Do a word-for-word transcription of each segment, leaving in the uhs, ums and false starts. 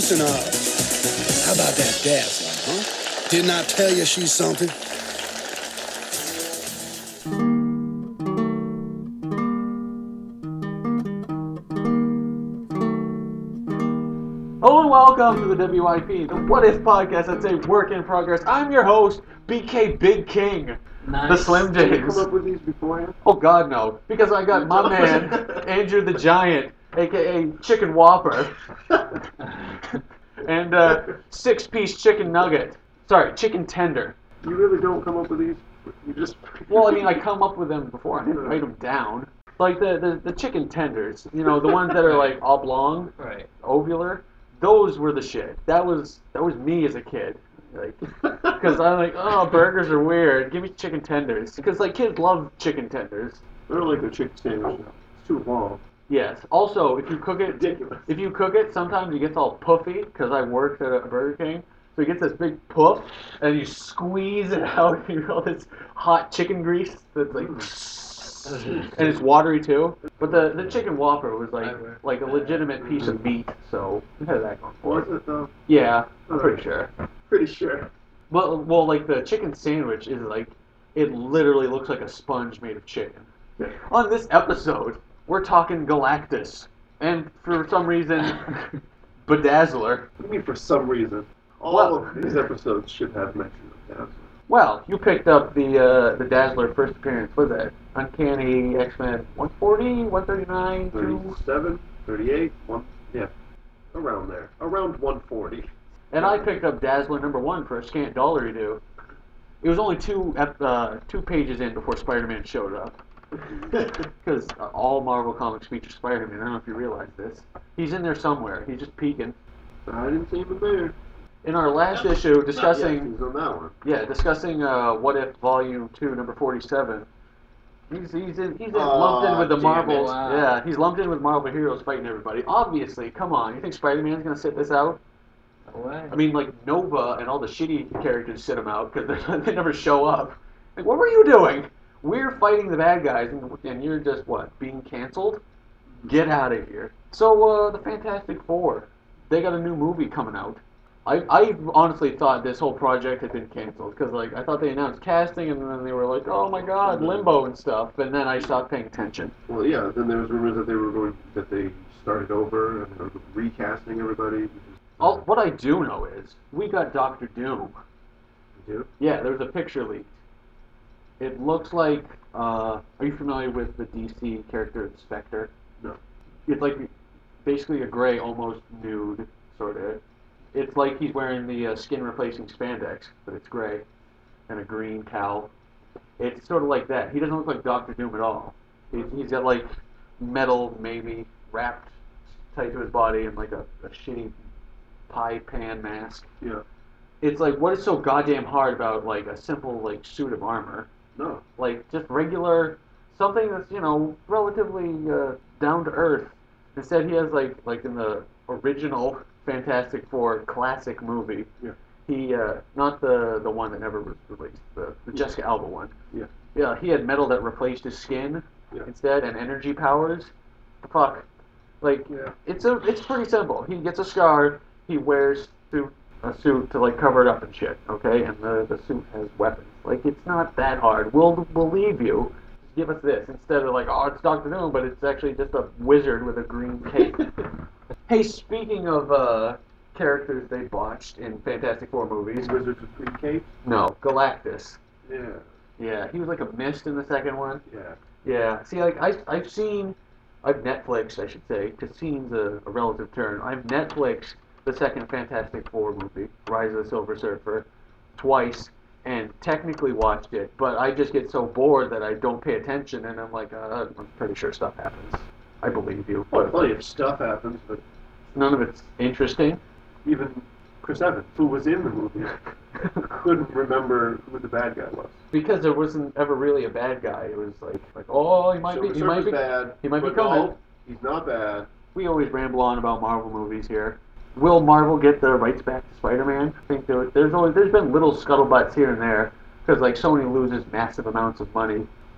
introducing her. How about that Dazzler, huh? Didn't I tell you she's something? Hello and welcome to the W I P, the What If podcast. That's a work in progress. I'm your host, B K Big King, Nice. the Slim Did you James. come up with these beforehand? Oh God, no! Because I got my man, Andrew the Giant, aka Chicken Whopper, and uh, six-piece chicken nugget. Sorry, chicken tender. You really don't come up with these? You just... Well, I mean, I come up with them before. I didn't write them down. Like the, the, the chicken tenders, you know, the ones that are like oblong, Right. ovular. Those were the shit. That was that was me as a kid. Like, because I'm like, oh, burgers are weird. Give me chicken tenders. Because like kids love chicken tenders. I don't like the chicken sandwich now. It's too long. Yes. Also, if you cook it, Ridiculous. if you cook it, sometimes it gets all puffy. Because I worked at a Burger King, so it gets this big puff, and you squeeze it out, and you get all this hot chicken grease that's like, and it's watery too. But the the chicken Whopper was like like a legitimate piece of meat, so we had that going for Was it. it though? Yeah, I'm pretty sure. Pretty sure. Well, well, like the chicken sandwich is like, it literally looks like a sponge made of chicken. Yeah. On this episode, we're talking Galactus, and for some reason, Bedazzler. I mean, for some reason, all Well- of these episodes should have mention of Dazzler. Well, you picked up the uh, the Dazzler first appearance. What was that? Uncanny X-Men one forty, one thirty-nine, two... thirty-seven, thirty-eight, one, yeah, around there. Around one forty. And I picked up Dazzler number one for a scant dollar do. It was only two ep- uh, two pages in before Spider-Man showed up. Because all Marvel comics feature Spider-Man. I don't know if you realize this. He's in there somewhere. He's just peeking. I didn't see him in there. In our last issue, Yes, discussing he's on that one. yeah, discussing uh, What If Volume Two, Number Forty-seven. He's he's in, he's in, Aw, lumped in with the damn Marvel. it. Wow. Yeah, he's lumped in with Marvel heroes fighting everybody. Obviously, come on. You think Spider-Man's gonna sit this out? No way. I mean, like Nova and all the shitty characters sit him out because they never show up. Like, what were you doing? We're fighting the bad guys, and, and you're just what, being canceled? Get out of here. So, uh, the Fantastic Four, they got a new movie coming out. I I honestly thought this whole project had been canceled because like I thought they announced casting and then they were like, oh my god, Limbo and stuff, and then I stopped paying attention. Well, yeah, then there was rumors that they were going, that they started over and they were recasting everybody. All, what I do know is we got Doctor Doom. You do? Yeah, there was a picture leaked. It looks like, uh, are you familiar with the D C character Spectre? No. It's like basically a gray, almost nude, sort of. It's like he's wearing the uh, skin replacing spandex, but it's gray, and a green cowl. It's sort of like that. He doesn't look like Doctor Doom at all. He's, he's got like metal maybe wrapped tight to his body and like a, a shitty pie pan mask. Yeah. It's like, what is so goddamn hard about like a simple like suit of armor? No. Like just regular, something that's, you know, relatively uh, down to earth. Instead, he has like like in the original Fantastic Four classic movie. Yeah. He uh, not the the one that never was released, the, the Jessica Alba one. Yeah. Yeah, he had metal that replaced his skin Yeah. instead, and energy powers. Fuck, like Yeah. it's a it's pretty simple. He gets a scar. He wears suit a suit to like cover it up and shit. Okay, and the the suit has weapons. Like it's not that hard. We'll believe you. Just give us this instead of like, oh, it's Doctor Doom, but it's actually just a wizard with a green cape. Hey, speaking of uh, characters they botched in Fantastic Four movies, Wizards with green capes? no, Galactus. Yeah. Yeah, he was like a mist in the second one. Yeah. Yeah, see, like I, I've seen, I've Netflixed, I should say, because seen's a, a relative term. I've Netflixed the second Fantastic Four movie, Rise of the Silver Surfer, twice, and technically watched it, but I just get so bored that I don't pay attention, and I'm like, uh, I'm pretty sure stuff happens. I believe you. Well, But plenty of stuff happens, but none of it's interesting. even Chris Evans, who was in the movie, couldn't remember who the bad guy was. Because there wasn't ever really a bad guy. It was like, like oh, he might Silver be, he might Surfer's be. bad. he might be but coming. No, he's not bad. We always ramble on about Marvel movies here. Will Marvel get the rights back to Spider-Man? I think there, there's always there's been little scuttlebutts here and there because like Sony loses massive amounts of money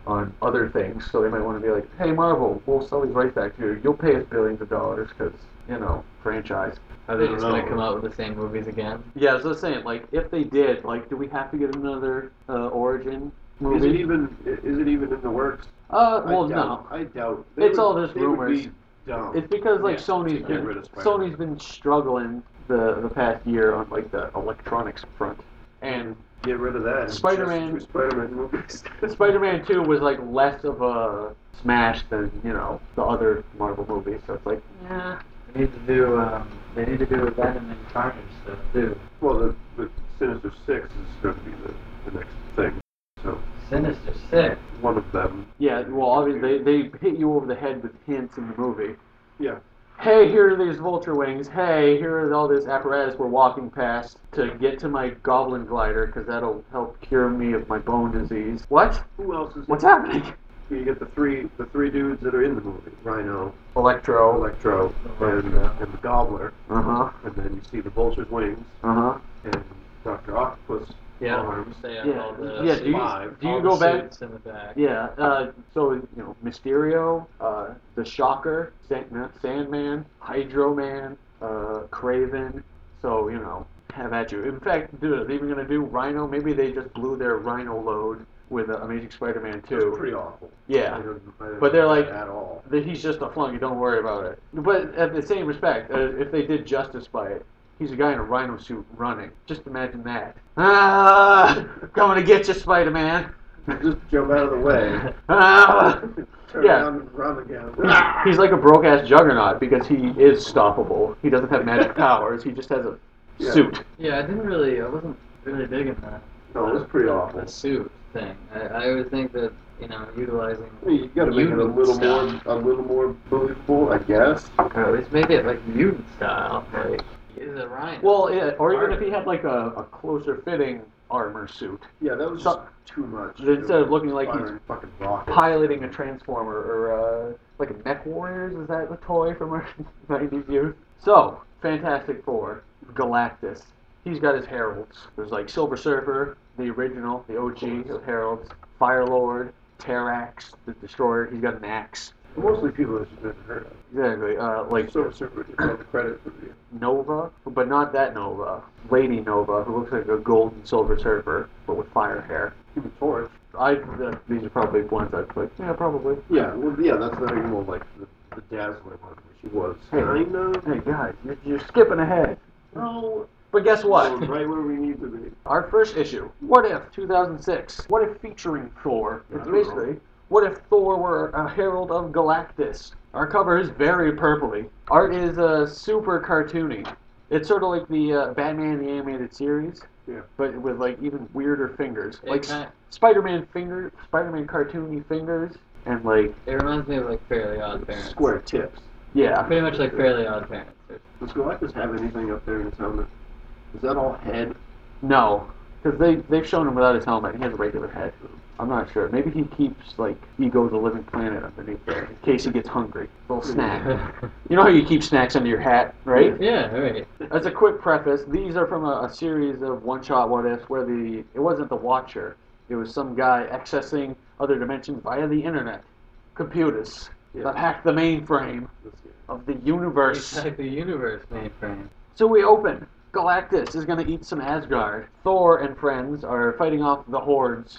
on other things, so they might want to be like, hey, Marvel, we'll sell these rights back to you. You'll pay us billions of dollars because, you know, franchise. Are they I don't just going know. to come out with the same movies again? Yeah, so I was saying, like, if they did, like, do we have to get another uh, origin movie? Is it even is it even in the works? Uh, well, I doubt, no. I doubt. They It's would- all just they would rumors. be dumb. It's because like Yeah, Sony's to been get rid of Spider-Man. Sony's been struggling the the past year on like the electronics front, and Get rid of that. and Spider-Man- just do Spider-Man movies. Spider-Man two was like less of a smash than you know the other Marvel movies. So it's like, yeah, They need to do, um, they need to do a Venom and Carnage stuff too. Well, the, the Sinister Six is going to be the, the next thing. So Sinister Six. one of them. yeah. Well, obviously they they hit you over the head with hints in the movie. Yeah. Hey, here are these vulture wings. Hey, here is all this apparatus we're walking past to get to my goblin glider because that'll help cure me of my bone disease. What? Who else is? What's happening? You get the three the three dudes that are in the movie: Rhino, Electro. Electro, and, Electro. and the Gobbler. Uh huh. And then you see the Vulture's wings Uh huh. and Doctor Octopus Yeah. arms. They have Yeah. all the Yeah, do you- five, do you all go the back- suits in the back. Yeah. Uh, so you know, Mysterio, uh, the Shocker, Sand- Sandman, Hydro Man, uh, Craven. So you know, have at you. In fact, dude, are they even gonna do Rhino? Maybe they just blew their Rhino load with uh, Amazing Spider-Man It's two. pretty awful. Yeah. I don't- I don't But they're like like- that at all. That he's just a flunky. Don't worry about it. But at the same respect, uh, if they did justice by it, he's a guy in a rhino suit running. Just imagine that. Ah, coming to get you, Spider-Man. Just jump out of the way. Ah. Turn Yeah. around and run again. He's like a broke-ass juggernaut because he is stoppable. He doesn't have magic powers. He just has a Yeah. suit. Yeah, I didn't really, I wasn't really digging that. No, it was pretty awful. The suit thing. I, I would think that, you know, utilizing. I mean, you got to make it a mutant little style. more, a little more believable, I guess. Or at least make it like mutant style. Like, he's a rhino. Well, yeah, or even if he had like a, a closer-fitting armor suit, Yeah, that was So- just too much. Instead of looking like he's Firing fucking rockets. piloting a transformer or uh, like a Mech Warriors. Is that the toy from our nineties youth? So, Fantastic Four, Galactus. He's got his heralds. There's like Silver Surfer, the original, the O G of heralds. Fire Lord, Terrax, the Destroyer. He's got an axe. Mostly people that you've never heard of. Exactly. Uh, like Silver Surfer gets all the credit for the. Nova, but not that Nova. Lady Nova, who looks like a golden Silver Surfer, but with fire hair. Human Torch. I uh, these are probably ones I'd click. Yeah, probably. Yeah, well, yeah, that's not even more like the, the Dazzler one, where she was Hey. kind of. Hey guys, you're, you're skipping ahead. No, But guess what? we're right where we need to be. Our first issue, What If, two thousand six. What If featuring Thor? I It's don't know. basically, what if Thor were a herald of Galactus? Our cover is very purpley. Art is uh, super cartoony. It's sort of like the uh, Batman the Animated Series, Yeah. but with like even weirder fingers. It Like kinda- S- Spider-Man finger, Spider-Man cartoony fingers, and like, It reminds me of like Fairly Odd Parents. Square tips. yeah. Pretty much like Fairly Odd Parents. Does Galactus have anything up there in his helmet? Is that all head? No, because they, they've shown him without his helmet. He has a regular head. I'm not sure. Maybe he keeps, like, Ego the Living Planet underneath there in case he gets hungry. A little snack. You know how you keep snacks under your hat, right? Yeah, right. As a quick preface, these are from a, a series of one-shot what-ifs where the it wasn't the Watcher. It was some guy accessing other dimensions via the internet. Computers Yeah. that hacked the mainframe This guy. of the universe. It's like the universe mainframe. So we open. Galactus is going to eat some Asgard. Thor and friends are fighting off the hordes.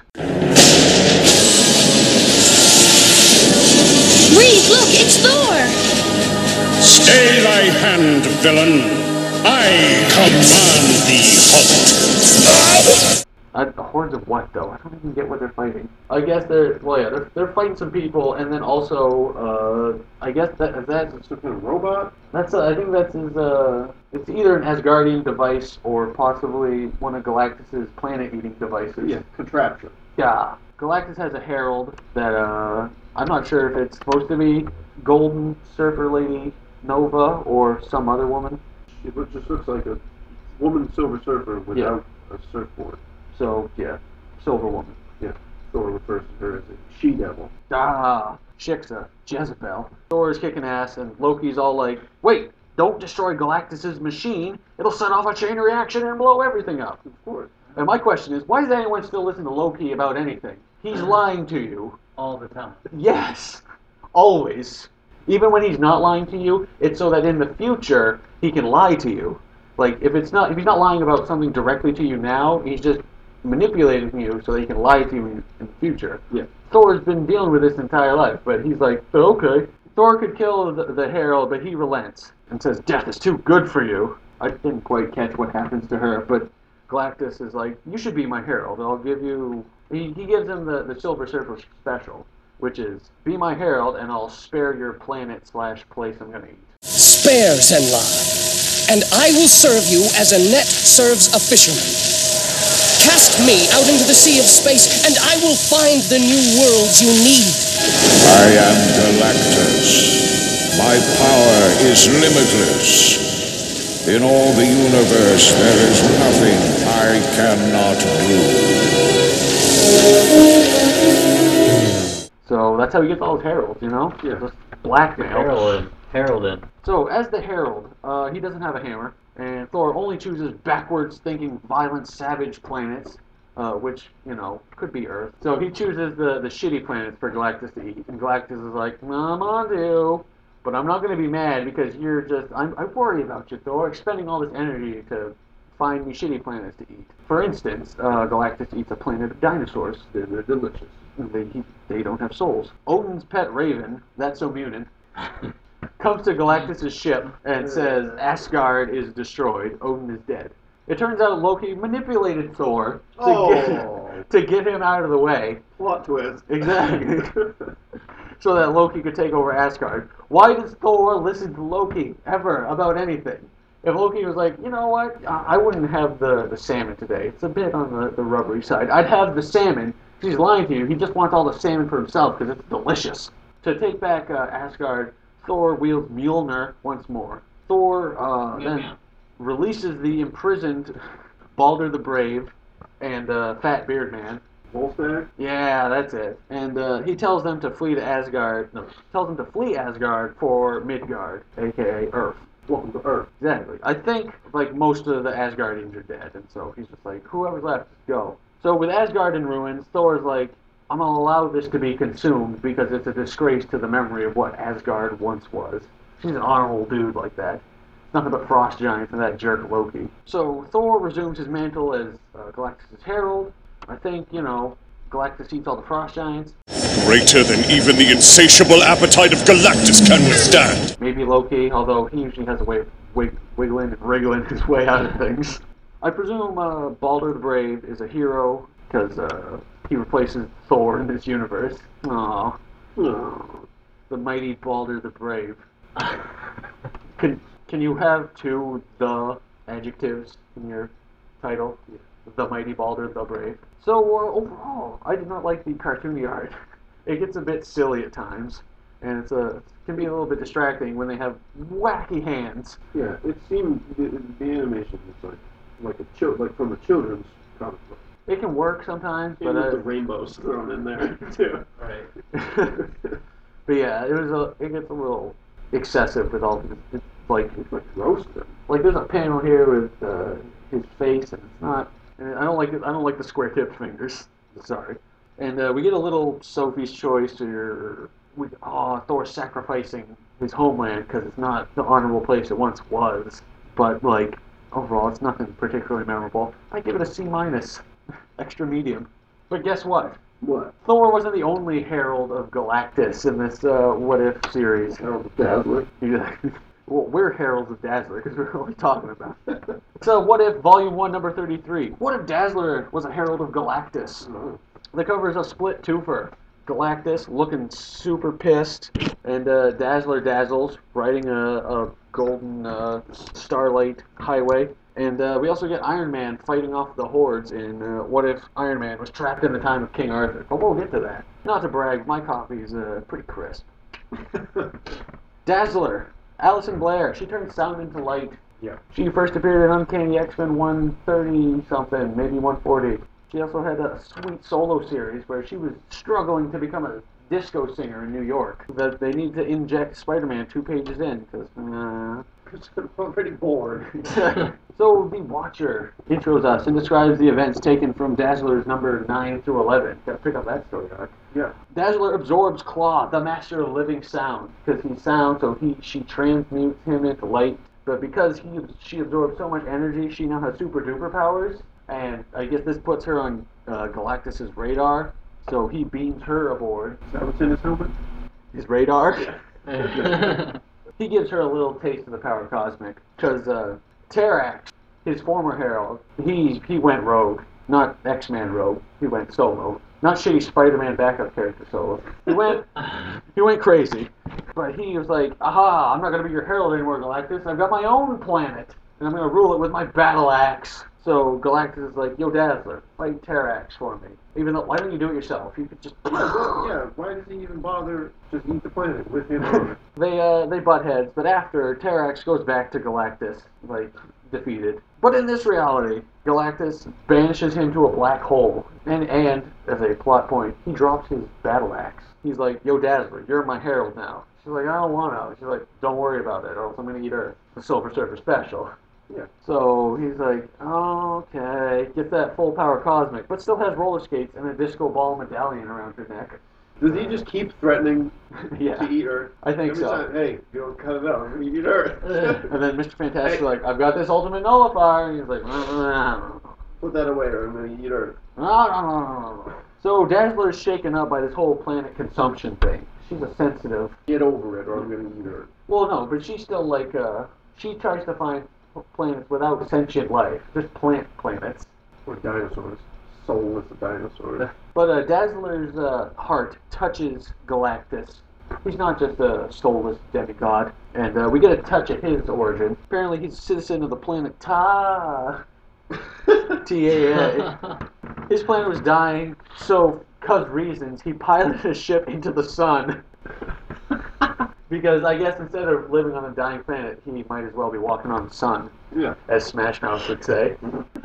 Reed, look, it's Thor! Stay thy hand, villain. I command thee, halt. Uh, hordes of what, though? I don't even get what they're fighting. I guess they're, well, yeah, they're, they're fighting some people, and then also, uh, I guess that that's, Some kind of robot? that's uh, I think that's his, uh, it's either an Asgardian device or possibly one of Galactus's planet-eating devices. Yeah, contraption. Yeah. Galactus has a herald that, uh, I'm not sure if it's supposed to be Golden Surfer Lady Nova or some other woman. It looks, just looks like a woman Silver Surfer without a surfboard. So, yeah, Silver Woman. Yeah, Thor refers to her as a she-devil. Ah, Shixa, Jezebel. Thor is kicking ass, and Loki's all like, wait, don't destroy Galactus's machine. It'll set off a chain reaction and blow everything up. Of course. And my question is, why does anyone still listen to Loki about anything? he's lying to you. All the time. Yes, always. Even when he's not lying to you, it's so that in the future he can lie to you. Like if it's not, if he's not lying about something directly to you now, he's just manipulating you so that he can lie to you in, in the future. Yeah. Thor's been dealing with this entire life, but he's like, okay. Thor could kill the, the Herald, but he relents and says, death is too good for you. I didn't quite catch what happens to her, but Galactus is like, you should be my Herald. I'll give you... He, he gives him the, the Silver Surfer special, which is, be my Herald and I'll spare your planet slash place I'm going to eat. Spare, Zenla, and I will serve you as a net serves a fisherman. Cast me out into the sea of space, and I will find the new worlds you need. I am Galactus. My power is limitless. In all the universe, there is nothing I cannot do. So that's how he gets all his heralds, you know? Yeah. Just blackmail. Heralded. Heralded. So as the Herald, uh, he doesn't have a hammer, and Thor only chooses backwards thinking, violent, savage planets, uh, which, you know, could be Earth. So he chooses the, the shitty planets for Galactus to eat, and Galactus is like, I'm on to, but I'm not going to be mad because you're just, I'm, I worry about you, Thor, expending all this energy to find me shitty planets to eat. For instance, uh, Galactus eats a planet of dinosaurs. They're, they're delicious. They, he, they don't have souls. Odin's pet raven, that's so mutant, comes to Galactus' ship and says Asgard is destroyed, Odin is dead. It turns out Loki manipulated Thor to, Oh. get, to get him out of the way. Plot twist. Exactly. So that Loki could take over Asgard. Why does Thor listen to Loki ever about anything? If Loki was like, you know what, I I wouldn't have the, the salmon today. It's a bit on the, the rubbery side. I'd have the salmon. He's lying to you. He just wants all the salmon for himself because it's delicious. To take back uh, Asgard, Thor wields Mjolnir once more. Thor uh, then releases the imprisoned Balder the Brave and uh, Fat Beard Man. Volstagg? Yeah, that's it. And uh, he tells them to flee to Asgard. No, tells them to flee Asgard for Midgard, aka Earth. Welcome to Earth. Exactly. I think like most of the Asgardians are dead, and so he's just like, whoever's left, go. So with Asgard in ruins, Thor's like, I'm gonna allow this to be consumed because it's a disgrace to the memory of what Asgard once was. He's an honorable dude like that. Nothing but frost giants and that jerk Loki. So Thor resumes his mantle as uh, Galactus' herald. I think, you know, Galactus eats all the frost giants. Greater than even the insatiable appetite of Galactus can withstand. Maybe Loki, although he usually has a way of wig- wiggling and wriggling his way out of things. I presume uh, Balder the Brave is a hero because uh, he replaces Thor in this universe. Aww. Oh. The mighty Balder the Brave. Can can you have two the adjectives in your title? The mighty Balder the Brave. So uh, overall, I did not like the cartoony art. It gets a bit silly at times, and it's a it can be a little bit distracting when they have wacky hands. Yeah, it seemed the, the animation was like like a chil- like from a children's comic book. It can work sometimes, but Even with uh, the rainbows thrown in there too. Right. but yeah, it was a it gets a little excessive with all the it's like It's like roasted. like there's a panel here with uh, his face, and it's not. And I don't like it. I don't like the square tipped fingers. Sorry. And uh, we get a little Sophie's Choice, or we oh Thor sacrificing his homeland because it's not the honorable place it once was. But like overall, it's nothing particularly memorable. I give it a C minus, extra medium. But guess what? What? Thor wasn't the only herald of Galactus in this uh, What If series. Harold the Dazzler. Exactly. Well, we're heralds of Dazzler because we're only talking about it. So, What If Volume one, Number thirty-three? What if Dazzler was a herald of Galactus? Oh. The cover is a split twofer. Galactus looking super pissed, and uh, Dazzler dazzles, riding a, a golden uh, starlight highway. And uh, we also get Iron Man fighting off the hordes in uh, What If Iron Man was trapped in the time of King Arthur. But we'll get to that. Not to brag, my copy is uh, pretty crisp. Dazzler. Alison Blair. She turned sound into light. Yeah. She first appeared in Uncanny X-Men one thirty something, maybe one forty. She also had a sweet solo series where she was struggling to become a disco singer in New York. That they need to inject Spider-Man two pages in because uh, Because I'm already bored. So the Watcher intros us and describes the events taken from Dazzler's number nine through eleven. Gotta pick up that story arc. Yeah. Dazzler absorbs Claw, the master of living sound, because he's sound, so he she transmutes him into light. But because he she absorbs so much energy, she now has super duper powers, and I guess this puts her on uh, Galactus's radar. So he beams her aboard. Is that what's in his helmet? His radar. He gives her a little taste of the power cosmic, because uh, Terrax, his former herald, he he went rogue, not X-Man rogue. He went solo, not shitty Spider-Man backup character solo. He went he went crazy, but he was like, aha! I'm not gonna be your herald anymore, Galactus. I've got my own planet, and I'm gonna rule it with my battle axe. So Galactus is like, yo, Dazzler, fight Terrax for me. Even though, why don't you do it yourself? You could just. Yeah, but, yeah, why does he even bother just eat the planet with him on it? They uh they butt heads, but after Terrax goes back to Galactus, like defeated. But in this reality, Galactus banishes him to a black hole, and and as a plot point, he drops his battle axe. He's like, "Yo, Dazzler, you're my herald now." She's like, "I don't want to." She's like, "Don't worry about it, or else I'm gonna eat Earth." The Silver Surfer special. Yeah. So he's like, oh, okay, gets that full power cosmic, but still has roller skates and a disco ball medallion around her neck. Does he just keep threatening Yeah. to eat Earth? I think Every so. Time, hey, if you don't cut it out, I'm going to eat Earth. And then Mister Fantastic's like, I've got this ultimate nullifier, and he's like, no, no, no, Put that away or I'm going to eat Earth. no, no, no, no, no. So Dazzler's shaken up by this whole planet consumption thing. She's a sensitive. Get over it or I'm going to eat Earth. Well, no, but she's still like, uh, she tries to find planets without sentient life, just plant planets. Or dinosaurs. Soulless dinosaurs. But uh, Dazzler's uh, heart touches Galactus. He's not just a soulless demigod, and uh, we get a touch of his origin. Apparently, he's a citizen of the planet Ta. T A A. His planet was dying, so, cause reasons, he piloted a ship into the sun. Because I guess instead of living on a dying planet, he might as well be walking on the sun, Yeah. as Smash Mouth would say.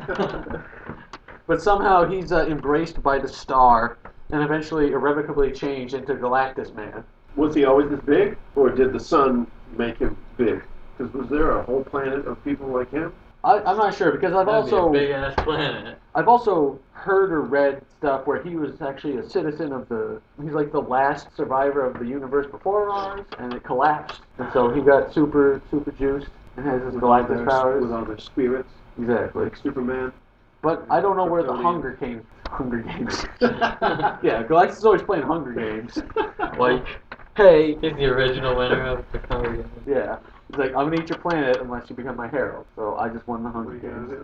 But somehow he's uh, embraced by the star and eventually irrevocably changed into Galactus Man. Was he always this big? Or did the sun make him big? Because was there a whole planet of people like him? I, I'm not sure because I've That'd also be a big ass planet. I've also heard or read stuff where he was actually a citizen of the. He's like the last survivor of the universe before ours, and it collapsed, and so he got super super juiced and has his Galactus Their- powers. With all their spirits, Exactly. like Superman. But I don't know where the Kryptonian. Hunger Games. Hunger Games. Yeah, Galactus is always playing Hunger Games. Like, hey, He's the original winner of the Hunger Games. yeah. He's like, I'm gonna eat your planet unless you become my herald. So I just won the Hunger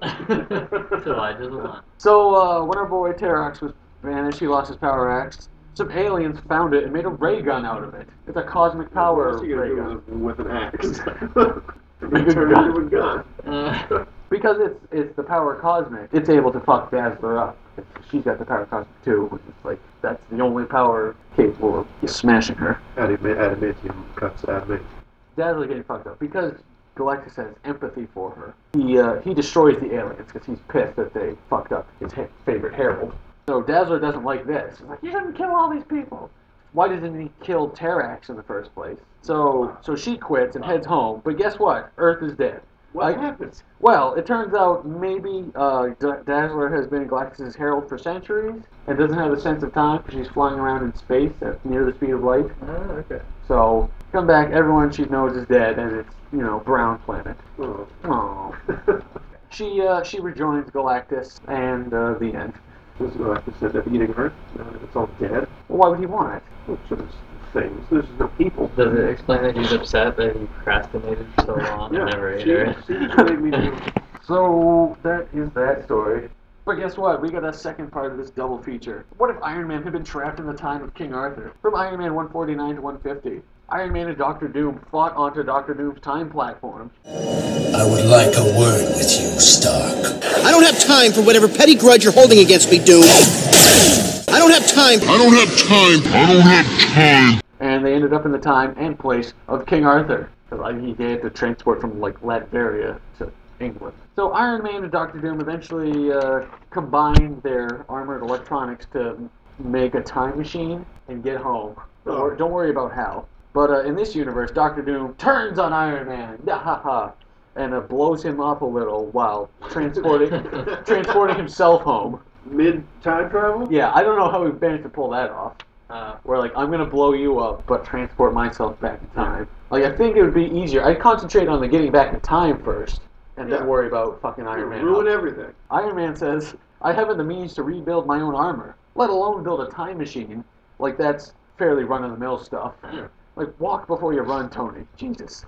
Games. So I just won. So uh, when our boy Terrax was banished, he lost his power axe. Some aliens found it and made a ray gun out of it. It's a cosmic power What else are you ray gonna gun. do with, with an axe? Make a Turn it gun. into a gun. Uh, Because it's it's the power cosmic, it's able to fuck Dazzler up. She's got the power cosmic too, which is like, that's the only power capable of smashing her. Adama- Adamantium cuts adamantium. Dazzler getting fucked up because Galactus has empathy for her. He uh, he destroys the aliens because he's pissed that they fucked up his ha- favorite herald. So Dazzler doesn't like this. He's like, you shouldn't kill all these people. Why doesn't he kill Terrax in the first place? So so she quits and heads home. But guess what? Earth is dead. What I- happens? Well, it turns out maybe uh, D- Dazzler has been Galactus' herald for centuries and doesn't have a sense of time because she's flying around in space at near the speed of light. oh, okay. So, come back, everyone she knows is dead, and it's, you know, brown planet. Oh. Aww. She, uh, she rejoins Galactus, and, uh, the end. This is like I said, they're eating her. Uh, it's all dead. Well, why would he want it? Which is things. There's no people. Does it explain that he's upset that he procrastinated for so long and never ate she, her? she made me do. So, that is that story. But guess what? We got a second part of this double feature. What if Iron Man had been trapped in the time of King Arthur? From Iron Man one forty-nine to one fifty. Iron Man and Doctor Doom fought onto Doctor Doom's time platform. I would like a word with you, Stark. I don't have time for whatever petty grudge you're holding against me, Doom. I don't have time. I don't have time. I don't have time. And they ended up in the time and place of King Arthur. Because he had to transport from, like, Latveria to England. So Iron Man and Doctor Doom eventually uh, combined their armored electronics to make a time machine and get home. Don't, wor- don't worry about how. But uh, in this universe, Doctor Doom turns on Iron Man, ha ha ha, and uh, blows him up a little while transporting transporting himself home. Mid time travel? Yeah, I don't know how he managed to pull that off. Uh, Where like I'm gonna blow you up, but transport myself back in time. Like I think it would be easier. I'd concentrate on the getting back in time first, and Yeah. then worry about fucking Iron Man. Ruin up. everything. Iron Man says, "I haven't the means to rebuild my own armor, let alone build a time machine." Like that's fairly run-of-the-mill stuff. Yeah. Like walk before you run, Tony. Jesus.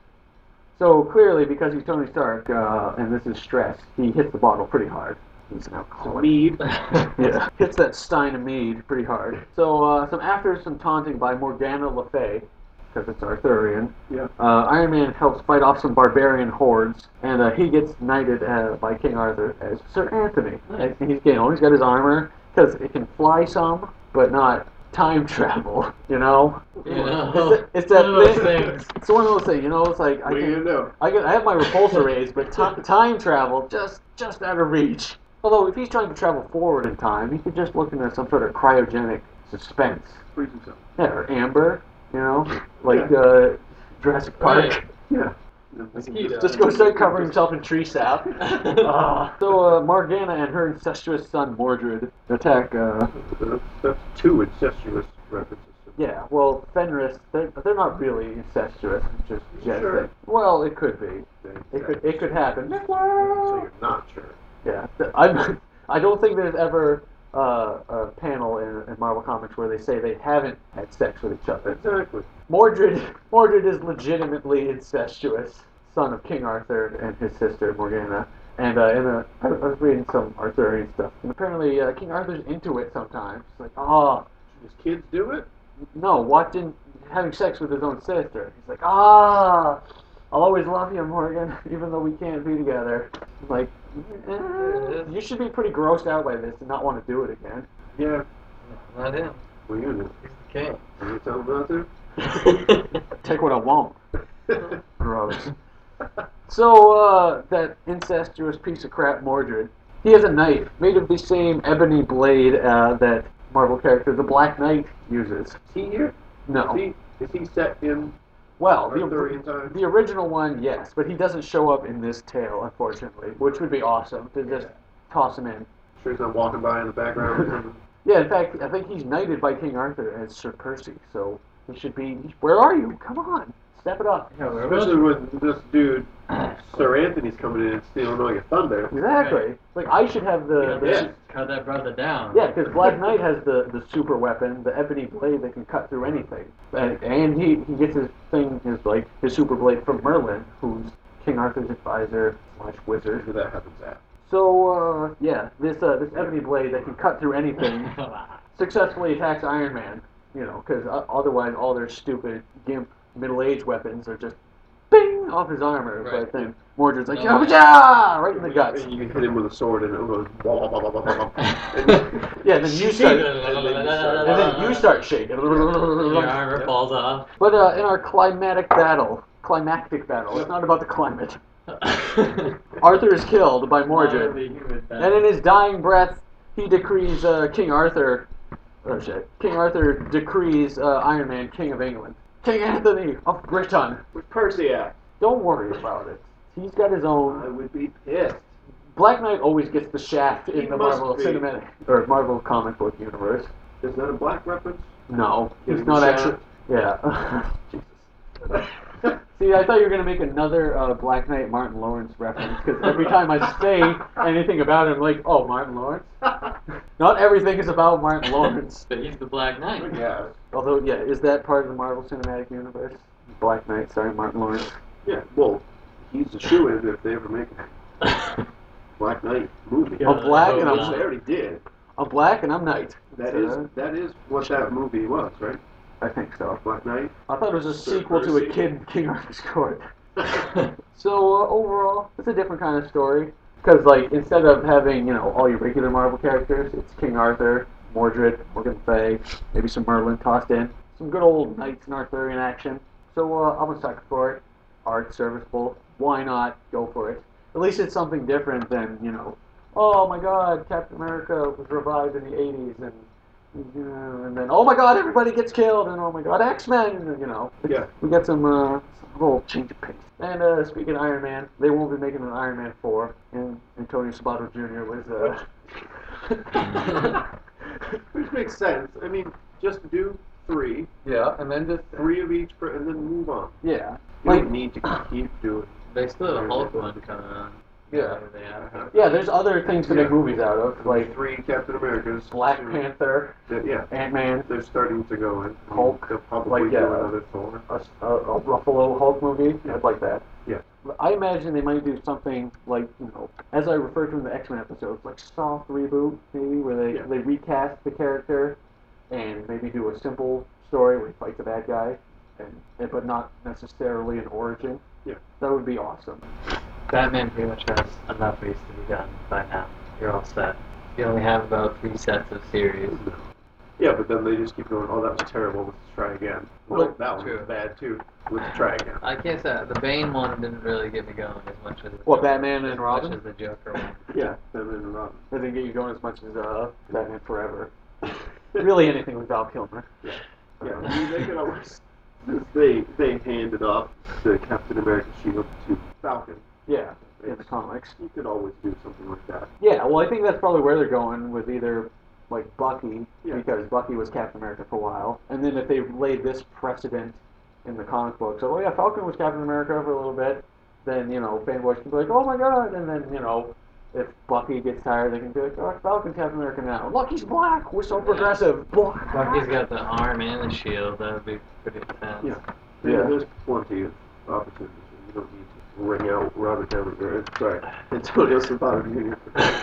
So clearly, because he's Tony Stark, uh, and this is stress, he hits the bottle pretty hard. He's an alcoholic. Mead. Yeah, hits that stein of mead pretty hard. So, uh, some after some taunting by Morgana Le Fay, because it's Arthurian, Yeah. uh, Iron Man helps fight off some barbarian hordes, and uh, he gets knighted uh, by King Arthur as Sir Anthony. And he's, you know, he's got his armor, because it can fly some, but not time travel, you know? You know, It's, that- it's that one of those thing. things. It's one of those things, you know, it's like, I What are you can, gonna do? I, can, I have my repulsor raised, but ti time travel, just, just out of reach. Although, if he's trying to travel forward in time, he could just look into some sort of cryogenic suspense. Freeze himself. Yeah, or Amber, you know, like Yeah. uh, Jurassic Park. Right. Yeah. Mosquito. Just go start covering himself in tree sap. Ah. So uh, Morgana and her incestuous son Mordred attack. Uh, That's, that's two incestuous references. yeah, well, Fenris. They're, they're not really incestuous. It's just genetic. Sure. Well, it could be. It could. It could happen. So you're not sure. Yeah, th- I'm. I don't think there's ever uh, a panel in, in Marvel Comics where they say they haven't had sex with each other. Exactly. Mordred, Mordred is legitimately incestuous, son of King Arthur and his sister Morgana. And uh, in a, I was reading some Arthurian stuff, and apparently uh, King Arthur's into it sometimes. Like, oh, His kids do it? no, watching, having sex with his own sister. He's like, ah, I'll always love you, Morgan, even though we can't be together. I'm like, eh, you should be pretty grossed out by this and not want to do it again. Yeah. Not him. What are you gonna do? Okay. Are you tell him not to? Take what I won't. Gross. So, uh, that incestuous piece of crap Mordred, he has a knife made of the same ebony blade uh, that Marvel character the Black Knight uses. Is he here? No. Is he, is he set in Well, the, Arthurian times? the original one, yes, but he doesn't show up in this tale, unfortunately, which would be awesome to just toss him in. Sure he's not walking by in the background or something? Yeah, in fact, I think he's knighted by King Arthur as Sir Percy, so he should be. Where are you? Come on, step it up. Yeah, we're Especially when this dude, Sir Anthony's coming in and stealing all your thunder. Exactly. Like I should have the. the Yeah. Cut that brother down. Yeah, because Black Knight has the, the super weapon, the ebony blade that can cut through anything, and, and he, he gets his thing, his like his super blade from Merlin, who's King Arthur's advisor slash wizard. Who that happens at. So uh, yeah, this uh, this ebony blade that can cut through anything successfully attacks Iron Man. You know, because uh, otherwise all their stupid gimp middle-aged weapons are just bing off his armor. Right. But then Mordred's like, No. "Yabba-ja!" right in the guts. And you can hit him with a sword and it goes blah, blah, blah, blah, blah, blah. And Yeah, then you start, and then you start- and then you start shaking. Your armor falls off. But uh, in our climatic battle, climactic battle, it's not about the climate. Arthur is killed by Mordred, and in his dying breath, he decrees uh, King Arthur. Oh shit! King Arthur decrees uh, Iron Man King of England, King Anthony of Britain. Where's Percy at? Don't worry about it. He's got his I own. would be pissed. Black Knight always gets the shaft He in the must Marvel be. cinematic or Marvel comic book universe. Is that a black reference? No, he's Getting not the actually. shaft? Yeah. Jesus. See, I thought you were going to make another uh, Black Knight Martin Lawrence reference, because every time I say anything about him, like, oh, Martin Lawrence? Not everything is about Martin Lawrence. But he's the Black Knight. Yeah. Although, yeah, is that part of the Marvel Cinematic Universe? Black Knight, sorry, Martin Lawrence. Yeah, well, he's a shoo-in if they ever make a Black Knight movie. Yeah. I'm black and Which I'm, they already did. I'm black and I'm Knight. That So, is that is what that movie was, right? I think so. Black Knight. I thought it was a Sir sequel to a Percy. kid in King Arthur's court. So uh, overall, it's a different kind of story. Because like instead of having you know all your regular Marvel characters, it's King Arthur, Mordred, Morgan Le Fay, maybe some Merlin tossed in, some good old knights and Arthurian action. So uh, I'm a sucker for it. Art serviceable. Why not go for it? At least it's something different than you know. Oh my God, Captain America was revived in the eighties and and then oh my god, everybody gets killed, and oh my god, X-Men, you know. Yeah. We got some uh, little change of pace. And uh, speaking of Iron Man, they won't be making an Iron Man four, and Antonio Sabato Junior was. Uh... Which makes sense. I mean, just do three, yeah, and then just three of each, per, and then move on. yeah, You like don't need to keep doing. They still have a Hulk one coming on. yeah, They have. yeah. There's other things to make Yeah. movies out of, like Three Captain Americas. Black two- Panther, Yeah, Ant Man, they're starting to go in. Hulk, They'll probably like, do uh, another Thor. a, a, a Ruffalo Hulk movie. I'd like that. Yeah. I imagine they might do something like, you know, as I referred to in the X-Men episodes, like soft reboot, maybe, where they, Yeah. they recast the character and maybe do a simple story where he fights a bad guy, and, and but not necessarily an origin. Yeah. That would be awesome. Batman pretty much has enough ways to be done by now. You're all set. You only have about three sets of series. Yeah, but then they just keep going, oh, that was terrible, let's try again. No, Well, that one true. was bad too. Let's try again. I can't say the Bane one didn't really get me going as much as What, Batman and as Robin? much as the Joker one. Yeah, Batman and Robin. That didn't get you going as much as uh, Batman Forever. Really anything with Val Kilmer. Yeah, I mean, they could always. They they handed off the Captain America shield to Falcon. Yeah, in the comics. You could always do something like that. Yeah, well, I think that's probably where they're going with either like Bucky, Yeah. because Bucky was Captain America for a while, and then if they laid this precedent in the comic books, so oh yeah, Falcon was Captain America for a little bit, then you know fanboys can be like, oh my god, and then you know if Bucky gets tired, they can be like, oh, Falcon's Captain America now. Look, he's black. We're so progressive. Black. Bucky's got the arm and the shield. That would be pretty intense. Yeah. Yeah. Yeah. There's plenty of opportunities. You don't need to ring out Robert Downey or sorry, Antonio Sabato Junior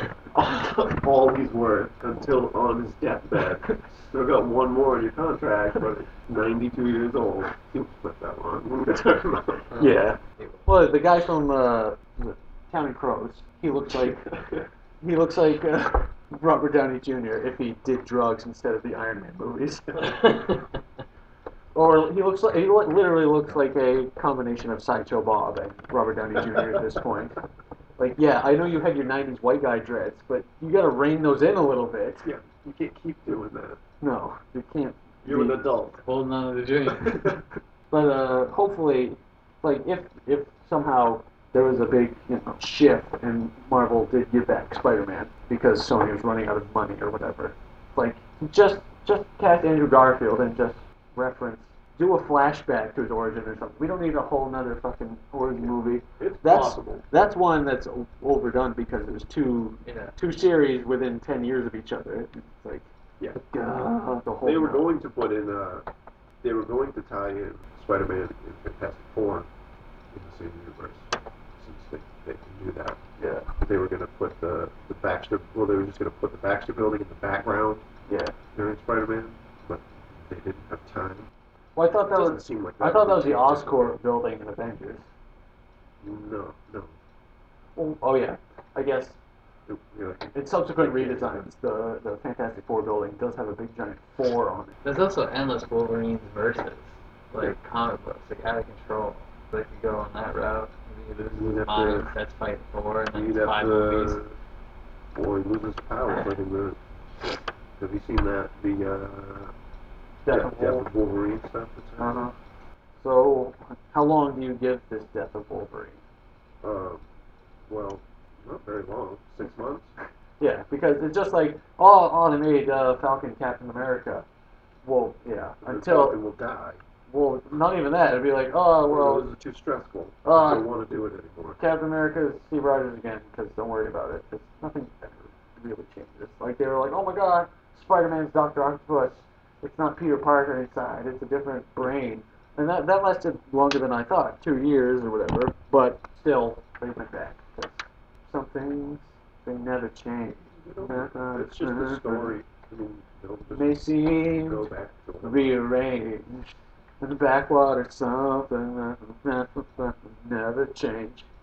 all he's worth until on his deathbed. Still got one more in your contract, but ninety-two years old. You split that one. What are we talking about? Yeah. Well, the guy from uh, Counting Crows, he looks like he looks like uh, Robert Downey Junior if he did drugs instead of the Iron Man movies. Or he looks like he li- literally looks like a combination of Sideshow Bob and Robert Downey Junior at this point. Like, yeah, I know you had your nineties white guy dreads, but you got to rein those in a little bit. Yeah, you can't keep doing that. No, you can't. You're be- an adult. Holding on to the dream. But uh, hopefully, like if if somehow there was a big you know shift and Marvel did give back Spider-Man because Sony was running out of money or whatever, like just just cast Andrew Garfield and just reference, do a flashback to his origin or something. We don't need a whole nother fucking origin movie. It's That's possible. that's one that's o- overdone because it was two Yeah. two series within ten years of each other. It's like Yeah. uh, the whole. They were going to put in, uh, they were going to tie in Spider-Man and Fantastic Four in the same universe, since they, they can do that. Yeah. They were going to put the, the Baxter, well, they were just going to put the Baxter building in the background Yeah. during Spider-Man, but they didn't have time. Well, I thought that Doesn't was. seem like I that thought that was would the be just- Oscorp building in Avengers. No, no. Oh, oh yeah, I guess It, you know, in subsequent redesigns, the the Fantastic Four building does have a big giant four on it. There's also endless Wolverines versus, like comic books, like out of control. So if you go on that route, maybe he You'd loses have mind, to- that's fight four, and then you'd it's have five movies. to, or he loses powers, like in the, have you seen that, the, uh, Death Death, of Death Wolverine. of Wolverine stuff? that's Uh huh. happening? So, how long do you give this Death of Wolverine? Um, well, not very long. Six months. Yeah, because it's just like, oh, oh, they made uh, Falcon Captain America. Well, yeah, The until Falcon will die. well, not even that. It'd be like, oh, Well, well, this is too stressful. uh, I don't want to do it anymore. Captain America is Steve Rogers again, because don't worry about it. It's nothing ever really changes. Like, they were like, oh my god, Spider-Man's Doctor Octopus. It's not Peter Parker inside. It's a different brain. And that, that lasted longer than I thought, two years or whatever. But still, they went back. 'Cause some things, they never change. You know, it's just a story. I mean, they'll just May seem go back to it. rearranged in the backwater, something that will never change.